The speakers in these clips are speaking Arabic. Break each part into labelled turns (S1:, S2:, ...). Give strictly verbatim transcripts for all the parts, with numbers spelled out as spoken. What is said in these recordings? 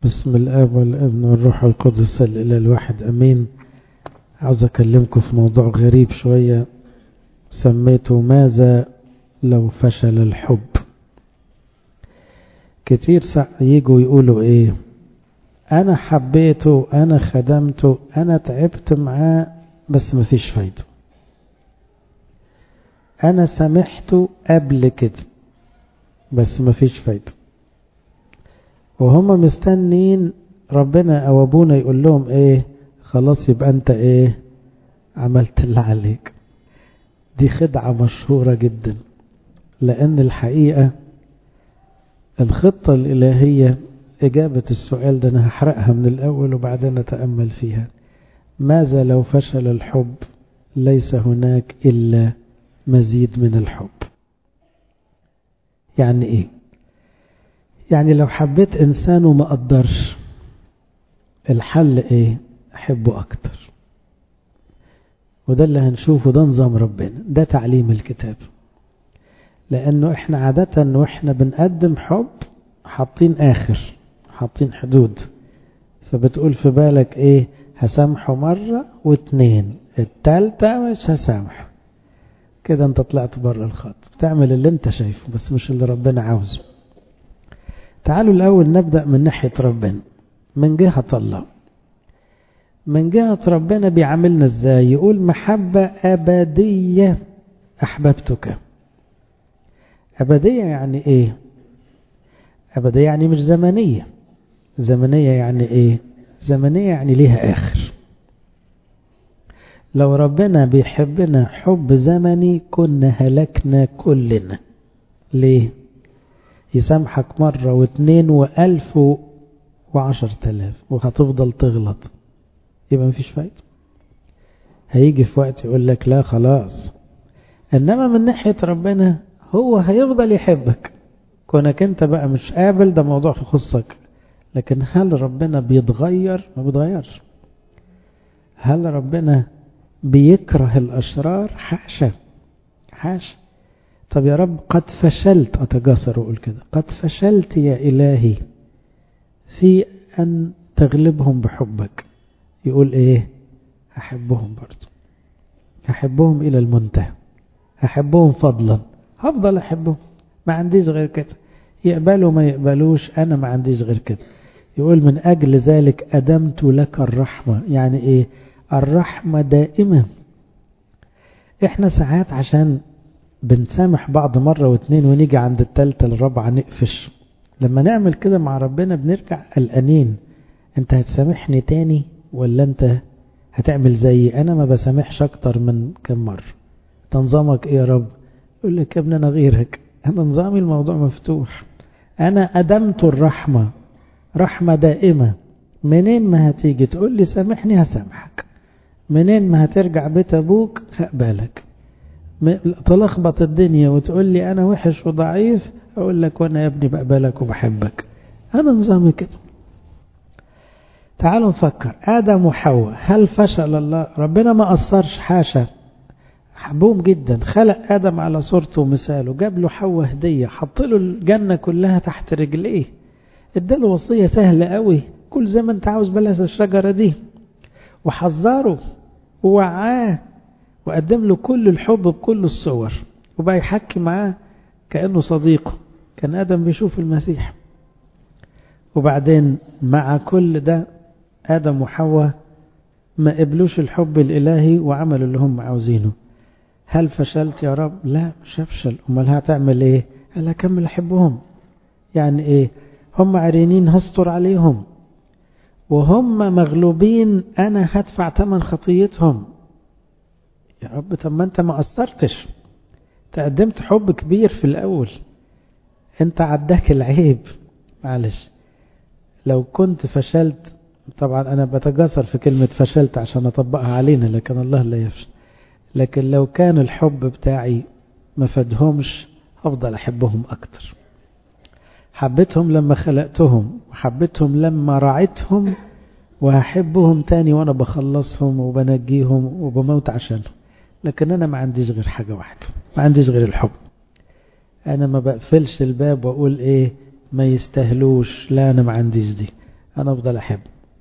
S1: بسم الآب والابن والروح القدس الإله الواحد أمين. عاوز أكلمكم في موضوع غريب شوية سميته ماذا لو فشل الحب. كتير يجوا يقولوا إيه، أنا حبيته، أنا خدمته، أنا تعبت معاه بس مفيش فايدة، أنا سامحته قبل كده بس مفيش فايدة، وهم مستنين ربنا أو أبونا يقول لهم إيه، خلاص يبقى أنت إيه عملت اللي عليك. دي خدعة مشهورة جدا، لأن الحقيقة الخطة الإلهية إجابة السؤال ده أنا هحرقها من الأول وبعدين نتأمل فيها. ماذا لو فشل الحب؟ ليس هناك إلا مزيد من الحب. يعني إيه؟ يعني لو حبيت إنسان وما قدرش، الحل إيه؟ أحبه أكتر. وده اللي هنشوفه، ده نظام ربنا، ده تعليم الكتاب. لأنه إحنا عادة وإحنا بنقدم حب حاطين آخر، حاطين حدود، فبتقول في بالك إيه، هسامحه مرة واتنين، التالتة مش هسامحه. كده أنت طلعت بره الخط، بتعمل اللي أنت شايفه بس مش اللي ربنا عاوزه. تعالوا الأول نبدأ من ناحية ربنا، من جهة الله. من جهة ربنا بيعاملنا ازاي؟ يقول محبة أبدية أحببتك. أبدية يعني ايه؟ أبدية يعني مش زمنية. زمنية يعني ايه؟ زمنية يعني ليها آخر. لو ربنا بيحبنا حب زمني كنا هلكنا كلنا. ليه؟ يسامحك مرة واثنين وألف وعشر تلاف وهتفضل تغلط، يبقى مفيش فايدة. هيجي في وقت يقول لك لا خلاص. انما من ناحية ربنا هو هيفضل يحبك، كونك انت بقى مش قابل ده موضوع يخصك. لكن هل ربنا بيتغير؟ ما بيتغيرش. هل ربنا بيكره الاشرار؟ حاشا حاشا. طب يا رب قد فشلت، اتجاسر واقول كده، قد فشلت يا الهي في ان تغلبهم بحبك. يقول ايه؟ هحبهم برضو، هحبهم الى المنتهى، هحبهم فضلا، هفضل احبهم، ما عنديش غير كده. يقبلوا ما يقبلوش انا ما عنديش غير كده. يقول من اجل ذلك ادمت لك الرحمة. يعني ايه الرحمة؟ دائمة. احنا ساعات عشان بنسامح بعض مرة واثنين ونيجي عند التالتة الرابعة نقفش. لما نعمل كده مع ربنا بنرجع قلقانين، انت هتسامحني تاني ولا انت هتعمل زي انا ما بسامحش اكتر من كم مرة؟ تنظامك ايه يا رب؟ يقول لك يا ابني انا غيرك، انا نظامي الموضوع مفتوح، انا ادمت الرحمة، رحمة دائمة. منين ما هتيجي تقول لي سامحني هسامحك، منين ما هترجع بيت ابوك هقبلك، تلخبط الدنيا وتقول لي انا وحش وضعيف، اقول لك وانا يا ابني بقبلك وبحبك. انا نظامي كده. تعالوا نفكر، آدم وحواء هل فشل الله؟ ربنا ما قصرش، حاشا، حبهم جدا. خلق آدم على صورته ومثاله، جاب له حواء هدية، حط له الجنة كلها تحت رجليه، اداله وصية سهلة قوي، كل زي ما انت عاوز بلاش الشجرة دي، وحذره ووعاه وقدم له كل الحب بكل الصور، وبقى يحكي معاه كأنه صديقه. كان آدم بيشوف المسيح. وبعدين مع كل ده آدم وحواء ما قبلوش الحب الإلهي وعملوا اللي هم عاوزينه. هل فشلت يا رب؟ لا مش هفشل. امال هتعمل ايه؟ قال اكمل احبهم. يعني ايه؟ هم عريانين هستر عليهم، وهم مغلوبين انا هدفع ثمن خطيتهم. يا رب طب ما انت ما قصرتش، تقدمت حب كبير في الاول، انت عداك العيب. معلش لو كنت فشلت، طبعا انا بتجاسر في كلمة فشلت عشان اطبقها علينا، لكن الله لا يفشل. لكن لو كان الحب بتاعي ما فادهمش هفضل احبهم اكتر. حبيتهم لما خلقتهم، وحبيتهم لما رعيتهم، وهحبهم تاني وانا بخلصهم وبنجيهم وبموت عشانهم. لكن انا ما عنديش غير حاجة واحدة، ما عنديش غير الحب. انا ما بقفلش الباب واقول ايه ما يستاهلوش، لا انا ما عنديش دي. أنا أفضل أحب.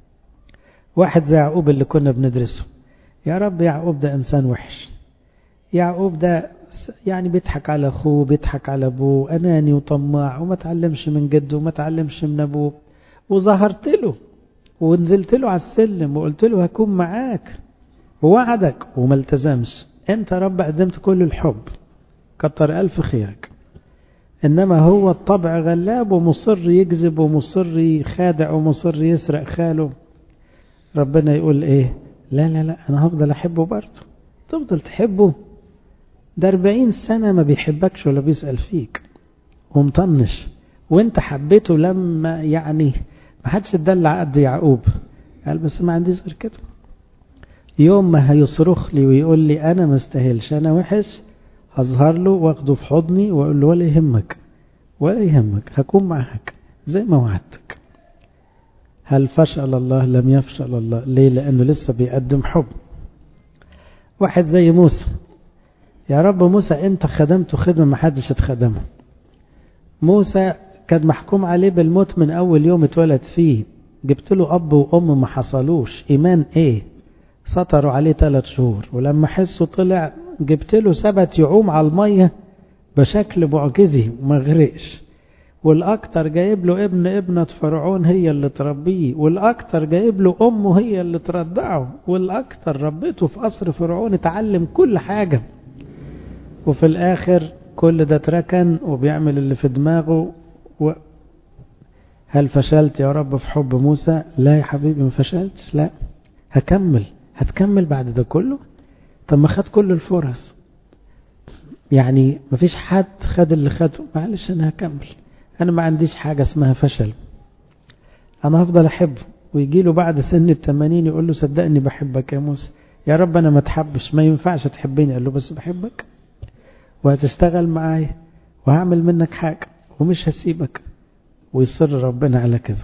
S1: واحد زي يعقوب اللي كنا بندرسه، يا رب يعقوب ده إنسان وحش، يعقوب ده يعني بيضحك على أخوه، بيضحك على أبوه، أناني وطماع وما تعلمش من جده وما تعلمش من أبوه، وظهرت له ونزلت له على السلم وقلت له هكون معاك ووعدك وما التزمش. أنت رب قدمت كل الحب، كتر ألف خيرك. إنما هو الطبع غلاب ومصر يكذب ومصر يخادع ومصر يسرق خاله. ربنا يقول إيه؟ لا لا لا، أنا هفضل أحبه برضه. تفضل تحبه؟ ده أربعين سنة ما بيحبكش ولا بيسأل فيك ومطنش، وانت حبيته لما يعني ما حدش اتدلع قد يعقوب. قال بس ما عنديش غير كده. يوم ما هيصرخ لي ويقول لي أنا ما استاهلش، أنا وحش، هظهر له واخده في حضني واقول له ولا يهمك ولا يهمك، هكون معاك زي ما وعدتك. هل فشل الله؟ لم يفشل الله. ليه؟ لأنه لسه بيقدم حب. واحد زي موسى، يا رب موسى انت خدمته خدمة ما حدش اتخدمه. موسى كان محكوم عليه بالموت من أول يوم اتولد فيه، جبت له أب وأم ما حصلوش، إيمان إيه؟ سطروا عليه ثلاث شهور، ولما حسه طلع جبت له سبت يعوم على المية بشكل معجزي وما غرقش. والأكتر جايب له ابن ابنة فرعون هي اللي تربيه، والأكتر جايب له أمه هي اللي ترضعه، والأكتر ربيته في قصر فرعون، اتعلم كل حاجة. وفي الآخر كل ده تركن وبيعمل اللي في دماغه. و... هل فشلت يا رب في حب موسى؟ لا يا حبيبي ما فشلتش، لا هكمل. هتكمل بعد ده كله؟ طب ما خد كل الفرص، يعني ما فيش حد خد اللي خده. معلش أنا هكمل، أنا ما عنديش حاجة اسمها فشل، أنا هفضل أحبه. ويجي له بعد سن التمانين يقول له صدقني بحبك يا موسى. يا رب أنا ما تحبش، ما ينفعش تحبني. قال له بس بحبك وهتشتغل معايا وهعمل منك حاجة ومش هسيبك. ويصر ربنا على كده.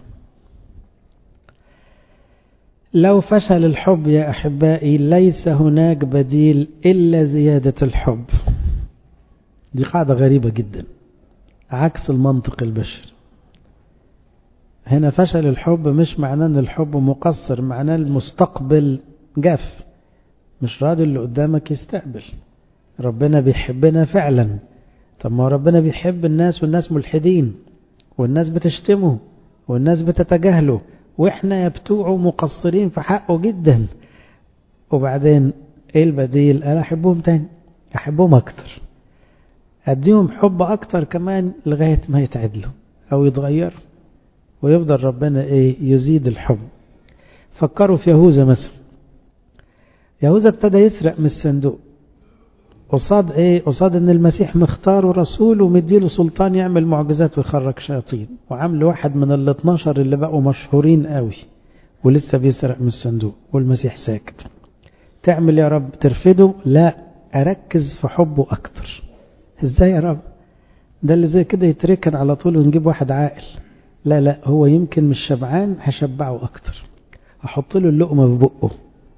S1: لو فشل الحب يا أحبائي ليس هناك بديل إلا زيادة الحب. دي قاعدة غريبة جدا، عكس المنطق البشري. هنا فشل الحب مش معناه ان الحب مقصر، معناه المستقبل جاف، مش راضي اللي قدامك يستقبل. ربنا بيحبنا فعلا. طب ما ربنا بيحب الناس والناس ملحدين والناس بتشتمه والناس بتتجاهله، واحنا يبتوعوا مقصرين في حقه جدا. وبعدين ايه البديل؟ انا احبهم تاني، احبهم اكتر، اديهم حب اكتر كمان لغاية ما يتعدلوا او يتغيروا، ويفضل ربنا ايه؟ يزيد الحب. فكروا في يهوذا مثلا. يهوذا ابتدى يسرق من الصندوق قصاد ايه؟ قصاد ان المسيح مختار ورسول ومديله سلطان يعمل معجزات ويخرج شياطين، وعمل واحد من ال اتناشر اللي بقوا مشهورين قوي ولسه بيسرق من الصندوق والمسيح ساكت. تعمل يا رب؟ ترفضه؟ لا، اركز في حبه اكتر. ازاي يا رب؟ ده اللي زي كده يتركن على طول ونجيب واحد عاقل. لا لا، هو يمكن مش شبعان، هشبعه اكتر، هحط له اللقمة في بقه،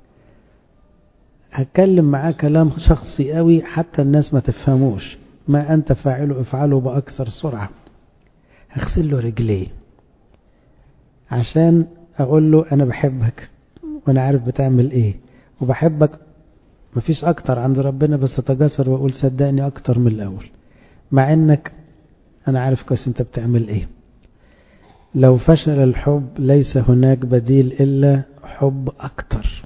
S1: هتكلم معاه كلام شخصي قوي حتى الناس ما تفهموش، ما أنت فاعله افعله بأكثر سرعة. هغسل له رجليه عشان أقول له أنا بحبك وأنا عارف بتعمل إيه وبحبك. مفيش أكتر عند ربنا، بس أتجسر وأقول صدقني أكتر من الأول، مع أنك أنا عارف كويس أنت بتعمل إيه. لو فشل الحب ليس هناك بديل إلا حب أكتر.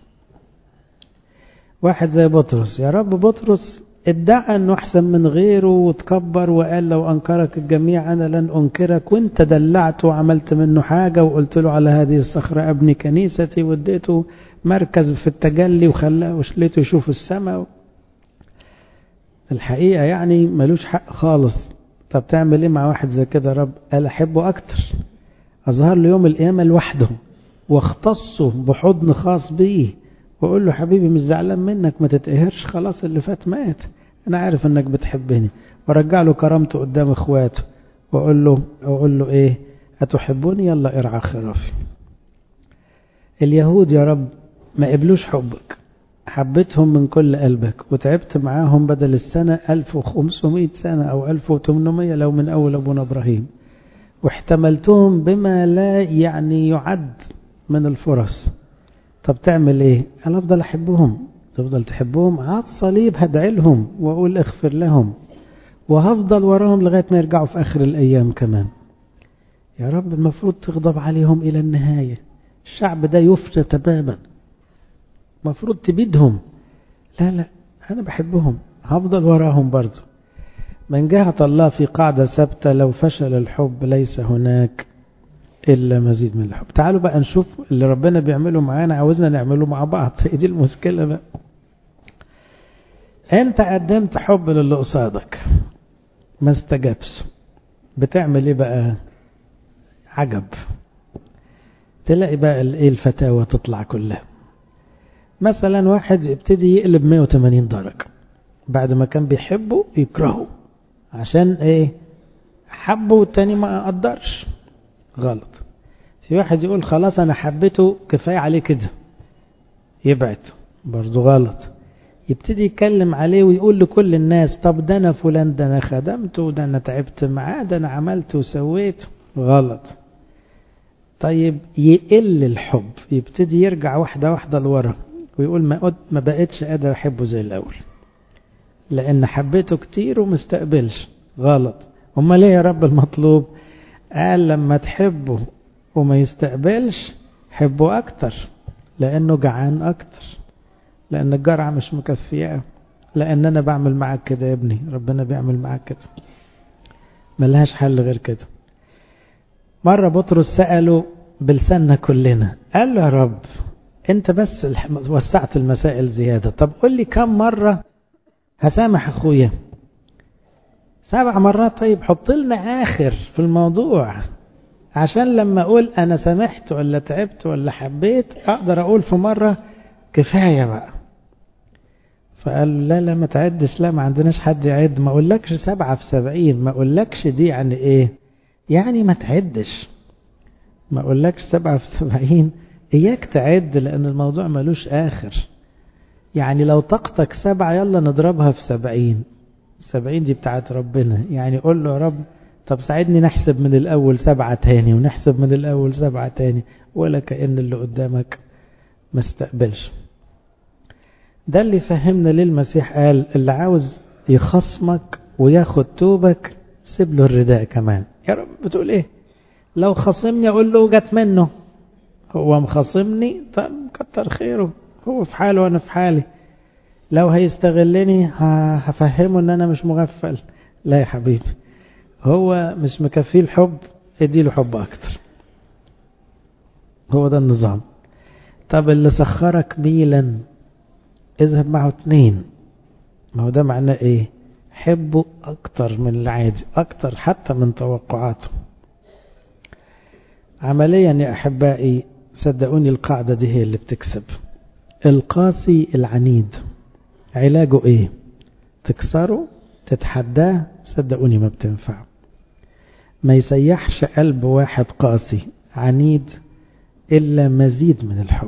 S1: واحد زي بطرس، يا رب بطرس ادعى انه احسن من غيره وتكبر وقال لو انكرك الجميع انا لن انكرك، وانت دلعته وعملت منه حاجة وقلت له على هذه الصخرة ابني كنيستي، واديته مركز في التجلي وخلاه وشليته يشوف السماء. الحقيقة يعني ملوش حق خالص. طب تعمل ايه مع واحد زي كده يا رب؟ قال احبه اكتر، اظهر له يوم القيامة لوحده واختصه بحضن خاص بيه وأقول له حبيبي مش زعلان منك، ما تتقهرش، خلاص اللي فات مات، أنا عارف أنك بتحبني. ورجع له كرامته قدام إخواته وأقول له أقول له إيه؟ أتحبوني؟ يلا ارعى خرافي. اليهود يا رب ما قبلوش حبك، حبيتهم من كل قلبك وتعبت معاهم بدل السنة ألف وخمسمائة سنة أو ألف وثمانمائة لو من أول أبونا إبراهيم، واحتملتهم بما لا يعني يعد من الفرص. طب تعمل ايه؟ انا افضل احبهم. تفضل تحبهم على الصليب، هدعي لهم واقول اغفر لهم، وهفضل وراهم لغاية ما يرجعوا في اخر الايام كمان. يا رب المفروض تغضب عليهم الى النهاية، الشعب ده يفنى تماما، المفروض تبيدهم. لا لا، انا بحبهم، هفضل وراهم برضو. من جهة الله في قاعدة ثابتة: لو فشل الحب ليس هناك إلا مزيد من الحب. تعالوا بقى نشوف اللي ربنا بيعمله معانا عاوزنا نعمله مع بعض. دي المشكلة بقى. انت قدمت حب للي قصادك ما استجابش، بتعمل ايه بقى؟ عجب، تلاقي بقى ايه الفتاوى تطلع كلها. مثلا واحد يبتدي يقلب مية وتمانين درجة، بعد ما كان بيحبه يكرهه عشان ايه؟ حبه والتاني ما قدرش. غلط. في واحد يقول خلاص انا حبيته كفاية عليه كده، يبعد، برضو غلط. يبتدي يتكلم عليه ويقول لكل الناس طب ده انا فلان، ده انا خدمته، ده انا تعبت معاه، ده انا عملت وسويت. غلط. طيب يقل الحب، يبتدي يرجع واحدة واحدة لورا ويقول ما ما بقتش قادر احبه زي الاول لان حبيته كتير ومستقبلش. غلط. امال ليه يا رب المطلوب؟ قال لما تحبه وما يستقبلش حبه اكتر، لانه جعان اكتر، لان الجرعة مش مكفية، لان انا بعمل معاك كده يا ابني، ربنا بيعمل معاك كده، ملهاش حل غير كده. مرة بطرس سأله بلساننا كلنا، قال له يا رب انت بس وسعت المسائل زيادة، طب قل لي كم مرة هسامح اخويا؟ سبع مرات. طيب حط لنا اخر في الموضوع عشان لما اقول انا سامحت ولا تعبت ولا حبيت اقدر اقول في مرة كفاية بقى. فقال لا لا ما تعدش، لا ما عندناش حد يعد، ما اقولكش سبعة في سبعين، ما اقولكش دي يعني ايه يعني ما تعدش، ما اقولكش سبعة في سبعين، اياك تعد لان الموضوع ملوش اخر. يعني لو طاقتك سبعة يلا نضربها في سبعين، سبعين دي بتاعت ربنا. يعني قول له يا رب طب ساعدني نحسب من الاول سبعة تاني ونحسب من الاول سبعة تاني، ولا كأن اللي قدامك ما استقبلش. ده اللي فهمنا ليه المسيح قال اللي عاوز يخصمك وياخد توبك سيب له الرداء كمان. يا رب بتقول ايه؟ لو خصمني اقول له جت منه، هو مخصمني طب كتر خيره، هو في حاله وانا في حالي. لو هيستغلني هفهمه ان انا مش مغفل. لا يا حبيبي، هو مش مكفيه الحب، اديله حب اكتر. هو ده النظام. طب اللي سخرك ميلا اذهب معه اتنين، ما هو ده معناه ايه؟ حبه اكتر من العادي، اكتر حتى من توقعاته. عمليا يا احبائي صدقوني القاعدة دي هي اللي بتكسب. القاسي العنيد علاجه ايه؟ تكسره، تتحداه، صدقوني ما بتنفع. ما يسيحش قلب واحد قاسي عنيد الا مزيد من الحب.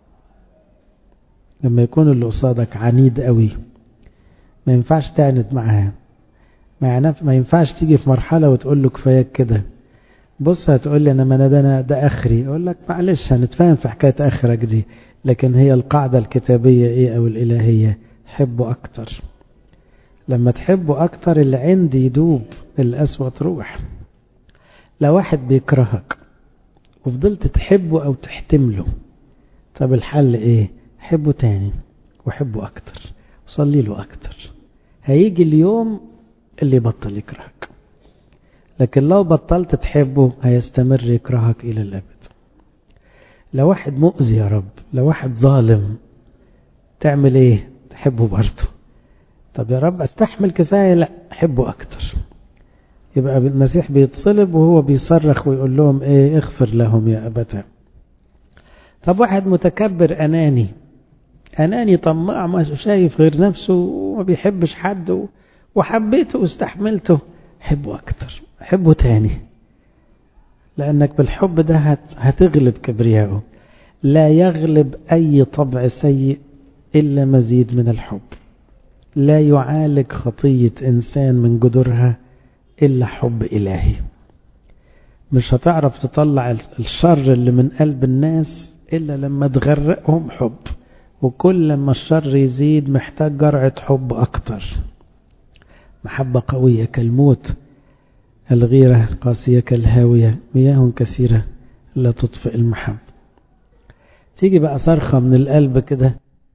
S1: لما يكون اللي قصادك عنيد قوي ما ينفعش تعند معاه، ما ينفعش تيجي في مرحلة وتقول له كفاية كده. بص هتقول لي انا ما انا ده, أنا ده اخري، اقول لك معلش هنتفاهم في حكاية اخرك دي، لكن هي القاعدة الكتابية ايه او الالهية؟ حبه اكتر. لما تحبه اكتر اللي عندي يدوب، القسوة تروح. لو واحد بيكرهك وفضلت تحبه او تحتمله، طب الحل ايه؟ حبه تاني وحبه اكتر وصلي له اكتر، هيجي اليوم اللي بطل يكرهك. لكن لو بطلت تحبه هيستمر يكرهك الى الابد. لو واحد مؤذي يا رب، لو واحد ظالم، تعمل ايه؟ تحبه برضه. طب يا رب استحمل كفاية، لا حبه اكتر. يبقى المسيح بيتصلب وهو بيصرخ ويقول لهم ايه؟ اغفر لهم يا ابتاه. طب واحد متكبر اناني، اناني طماع ما شايف غير نفسه وما بيحبش حد وحبيته واستحملته، حبه اكتر، حبه تاني، لانك بالحب ده هتغلب كبرياءه. لا يغلب اي طبع سيء الا مزيد من الحب. لا يعالج خطية انسان من جذورها الا حب الهي. مش هتعرف تطلع الشر اللي من قلب الناس إلا لما تغرقهم حب، وكل لما الشر يزيد محتاج جرعة حب أكتر. محبة قوية كالموت، الغيرة قاسية كالهاوية، مياه كثيرة لا تطفئ المحب. تيجي بقى صرخة من القلب كده،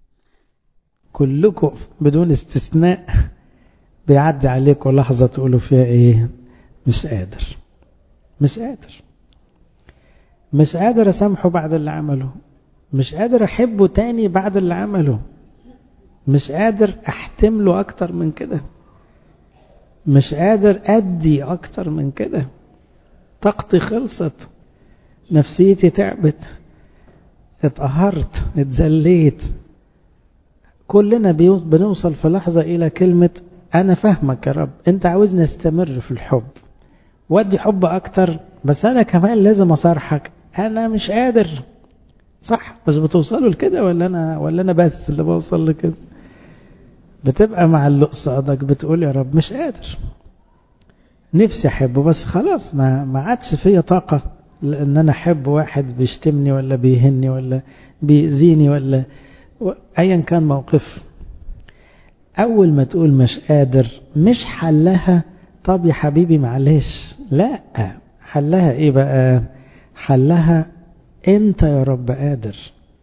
S1: كلكم بدون استثناء بيعدي عليكم لحظة تقولوا فيها ايه؟ مش قادر مش قادر مش قادر أسامحه بعد اللي عمله، مش قادر أحبه تاني بعد اللي عمله، مش قادر أحتمله أكتر من كده، مش قادر أدي أكتر من كده، طاقتي خلصت، نفسيتي تعبت، اتقهرت، اتذليت. كلنا بنوصل في لحظة إلى كلمة أنا فاهمك يا رب، أنت عاوزني أستمر في الحب وأدي حب أكتر، بس أنا كمان لازم أصارحك، أنا مش قادر. صح؟ بس بتوصلوا لكده ولا أنا ولا أنا بس اللي بوصل لكده؟ بتبقى مع اللي قصادك بتقول يا رب مش قادر، نفسي أحبه بس خلاص ما ما عادش فيا طاقة لأن أنا أحب واحد بيشتمني ولا بيهني ولا بيأذيني ولا أيا كان موقف. أول ما تقول مش قادر مش حلها طب يا حبيبي معلش، لا، حلها إيه بقى؟ حلها أنت يا رب قادر،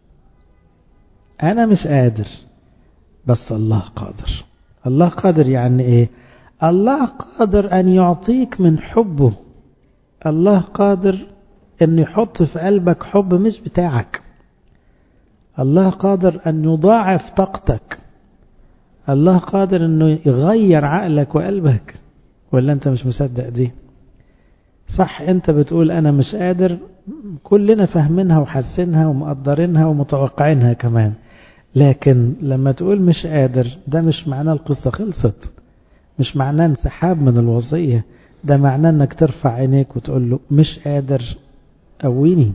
S1: أنا مش قادر بس الله قادر. الله قادر يعني إيه؟ الله قادر أن يعطيك من حبه، الله قادر أن يحط في قلبك حب مش بتاعك، الله قادر أن يضاعف طاقتك، الله قادر أنه يغير عقلك وقلبك. ولا أنت مش مصدق دي؟ صح، أنت بتقول أنا مش قادر، كلنا فاهمينها وحاسينها ومقدرينها ومتوقعينها كمان، لكن لما تقول مش قادر ده مش معناه القصة خلصت، مش معناه انسحاب من الوصية، ده معناه أنك ترفع عينيك وتقول له مش قادر قويني،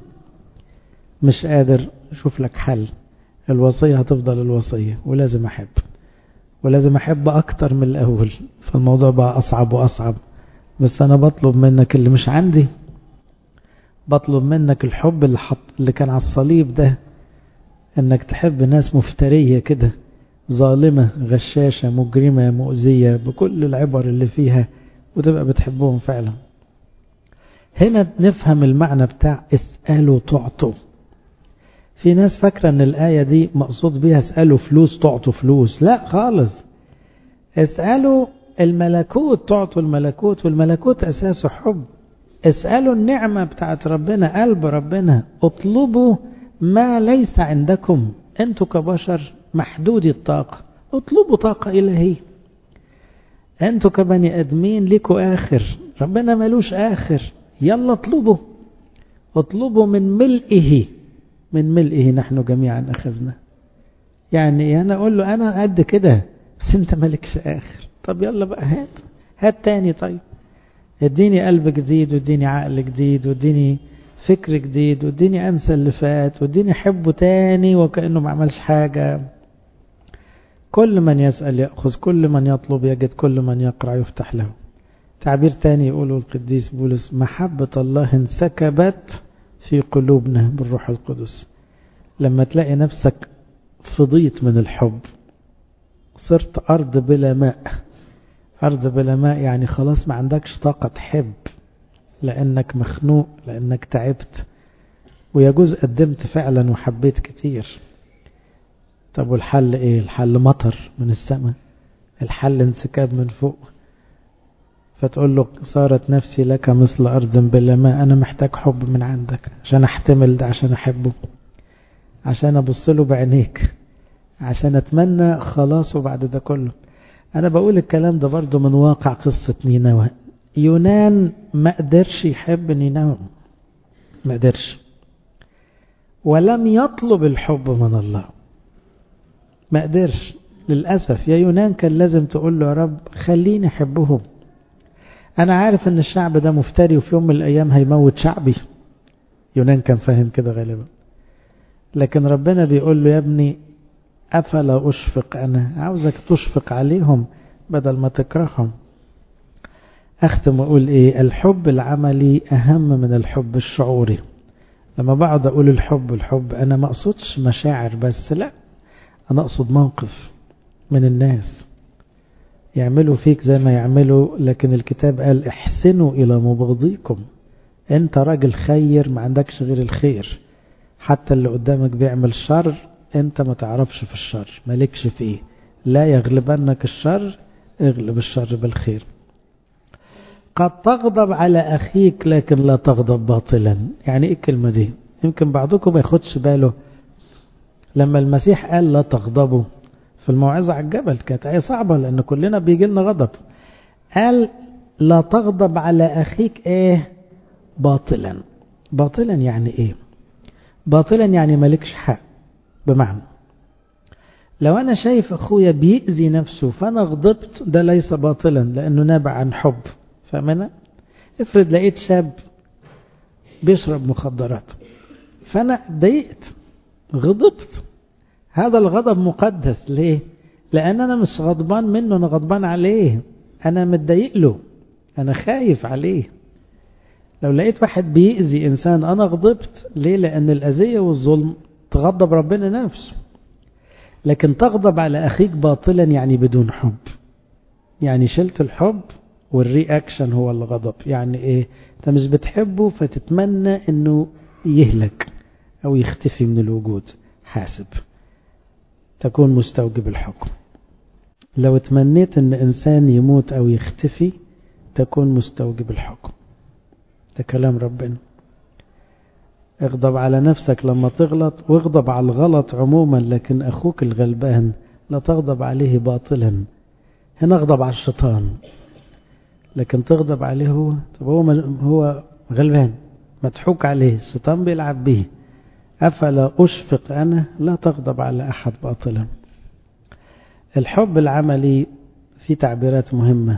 S1: مش قادر شوف لك حل. الوصية هتفضل الوصية، ولازم أحب ولازم أحب أكتر من الأول، فالموضوع بقى أصعب وأصعب، بس أنا بطلب منك اللي مش عندي، بطلب منك الحب اللي, حط اللي كان على الصليب ده، أنك تحب ناس مفترية كده، ظالمة غشاشة مجرمة مؤذية بكل العبر اللي فيها، وتبقى بتحبهم فعلا. هنا نفهم المعنى بتاع اسألوا تعطوا. في ناس فاكرة ان الآية دي مقصود بيها اسألوا فلوس تعطوا فلوس، لا خالص، اسألوا الملكوت تعطوا الملكوت، والملكوت أساسه حب. اسألوا النعمة بتاعت ربنا، قلب ربنا، اطلبوا ما ليس عندكم، انتوا كبشر محدودي الطاقة، اطلبوا طاقة إلهية. انتوا كبني ادمين ليكوا آخر، ربنا ملوش آخر، يلا اطلبوا اطلبوا من ملئه، من ملئه نحن جميعا أخذنا. يعني أنا أقول له أنا قد كده بس أنت مالكش آخر، طب يلا بقى هات هات تاني، طيب اديني قلب جديد واديني عقل جديد واديني فكر جديد واديني أنسى اللي فات واديني أحبه تاني وكأنه ما عملش حاجة. كل من يسأل يأخذ، كل من يطلب يجد، كل من يقرأ يفتح له. تعبير تاني يقوله القديس بولس: محبة الله انسكبت في قلوبنا بالروح القدس. لما تلاقي نفسك فضيت من الحب، صرت أرض بلا ماء. أرض بلا ماء يعني خلاص ما عندكش طاقة تحب، لأنك مخنوق، لأنك تعبت، ويجوز قدمت فعلا وحبيت كتير. طب والحل ايه؟ الحل مطر من السماء، الحل انسكاب من فوق. فتقول له صارت نفسي لك مثل أرض بلا ماء، أنا محتاج حب من عندك عشان أحتمل ده، عشان أحبه، عشان أبصله بعينيك، عشان أتمنى خلاصه بعد ده كله. أنا بقول الكلام ده برضو من واقع قصة نينوى. يونان ما قدرش يحب نينوى، ما قدرش، ولم يطلب الحب من الله، ما قدرش للأسف. يا يونان كان لازم تقول له يا رب خليني أحبهم، أنا عارف أن الشعب ده مفتري وفي يوم من الأيام هيموت شعبي. يونان كان فاهم كده غالبا، لكن ربنا بيقول له يا ابني أفلا أشفق، أنا عاوزك تشفق عليهم بدل ما تكرههم. أختم وأقول إيه؟ الحب العملي أهم من الحب الشعوري. لما بعد أقول الحب الحب أنا ما أقصدش مشاعر بس، لا، أنا أقصد موقف من الناس يعملوا فيك زي ما يعملوا، لكن الكتاب قال احسنوا إلى مبغضيكم. أنت راجل خير، ما عندكش غير الخير، حتى اللي قدامك بيعمل شر أنت ما تعرفش في الشر، مالكش فيه. لا يغلبنك الشر، اغلب الشر بالخير. قد تغضب على أخيك لكن لا تغضب باطلا. يعني إيه الكلمة دي؟ يمكن بعضكم ما ياخدش باله. لما المسيح قال لا تغضبوا في الموعظة على الجبل، كانت آية صعبة لأن كلنا بيجي لنا غضب. قال لا تغضب على أخيك إيه؟ باطلا. باطلا يعني إيه؟ باطلا يعني مالكش حق. بمعنى لو أنا شايف أخويا بيأذي نفسه فأنا غضبت، ده ليس باطلا لأنه نابع عن حب. فمنا افرض لقيت شاب بيشرب مخدرات فأنا ضايقت غضبت، هذا الغضب مقدس. ليه؟ لأن أنا مش غضبان منه، أنا غضبان عليه، أنا متضايق له، أنا خايف عليه. لو لقيت واحد بيأذي إنسان أنا غضبت. ليه؟ لأن الأذية والظلم تغضب ربنا نفسه. لكن تغضب على أخيك باطلا يعني بدون حب، يعني شلت الحب والرياكشن هو الغضب. يعني إيه؟ أنت مش بتحبه فتتمنى أنه يهلك أو يختفي من الوجود. حاسب، تكون مستوجب الحكم. لو تمنيت أن إنسان يموت أو يختفي تكون مستوجب الحكم. ده كلام ربنا. اغضب على نفسك لما تغلط، واغضب على الغلط عموما، لكن أخوك الغلبان لا تغضب عليه باطلا. هنا اغضب على الشيطان، لكن تغضب عليه هو. طب هو هو غلبان مضحوك عليه، الشيطان بيلعب به. أفلا أشفق أنا؟ لا تغضب على أحد باطلا. الحب العملي في تعبيرات مهمة.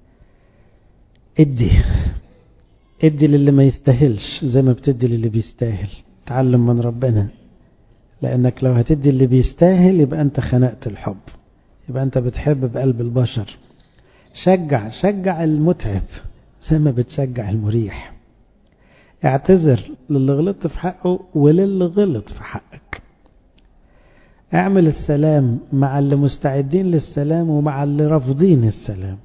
S1: ادي ادي للي ما يستاهلش زي ما بتدي للي بيستاهل. تعلم من ربنا، لأنك لو هتدي اللي بيستاهل يبقى أنت خنقت الحب، يبقى أنت بتحب بقلب البشر. شجع شجع المتعب زي ما بتشجع المريح. اعتذر للي غلطت في حقه وللي غلط في حقك. اعمل السلام مع اللي مستعدين للسلام ومع اللي رافضين السلام.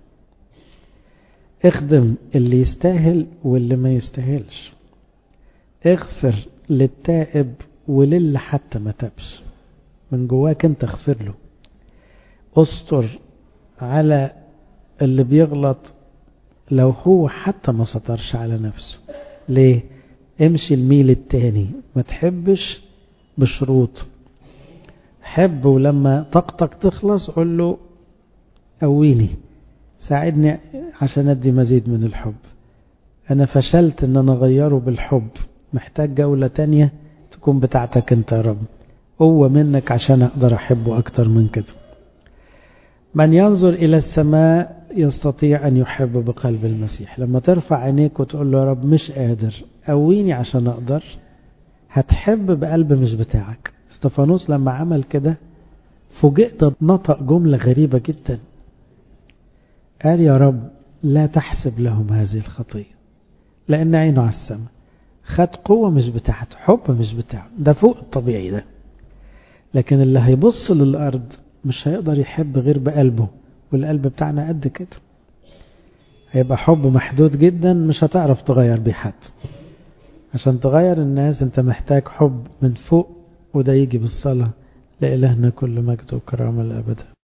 S1: اخدم اللي يستاهل واللي ما يستاهلش. اغفر للتائب وللي حتى ما تابش، من جواك انت اغفر له. استر على اللي بيغلط لو هو حتى ما سطرش على نفسه. ليه؟ امشي الميل التاني، ما تحبش بشروط. حب ولما طاقتك تخلص قل له قويني، ساعدني عشان ادي مزيد من الحب. انا فشلت ان انا اغيره بالحب، محتاج جولة تانية تكون بتاعتك انت يا رب، قوة منك عشان اقدر احبه اكتر من كده. من ينظر الى السماء يستطيع ان يحب بقلب المسيح. لما ترفع عينيك وتقول له يا رب مش قادر، قويني عشان اقدر، هتحب بقلب مش بتاعك. استفانوس لما عمل كده فوجئت بنطق جملة غريبة جدا. قال يا رب لا تحسب لهم هذه الخطية، لأن عينه على السماء. خد قوة مش بتاعته، حب مش بتاعه، ده فوق الطبيعي ده. لكن اللي هيبص للأرض مش هيقدر يحب غير بقلبه، والقلب بتاعنا قد كده. هيبقى حب محدود جدا، مش هتعرف تغير بيه حد. عشان تغير الناس انت محتاج حب من فوق، وده يجي بالصلاة. لإلهنا كل مجد وكرامة الأبد.